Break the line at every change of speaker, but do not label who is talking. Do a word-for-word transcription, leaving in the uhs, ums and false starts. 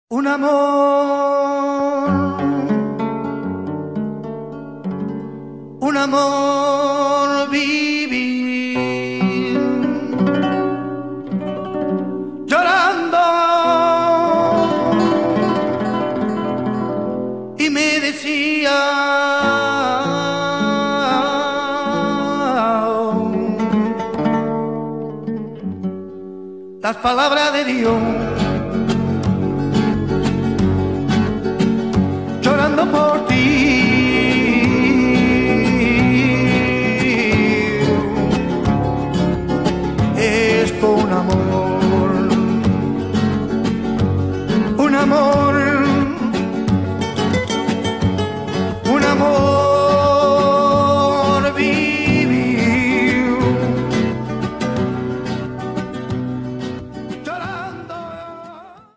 Un amor, un amor vivir llorando y me decía las palabras de Dios. Llorando por ti, es un amor, un amor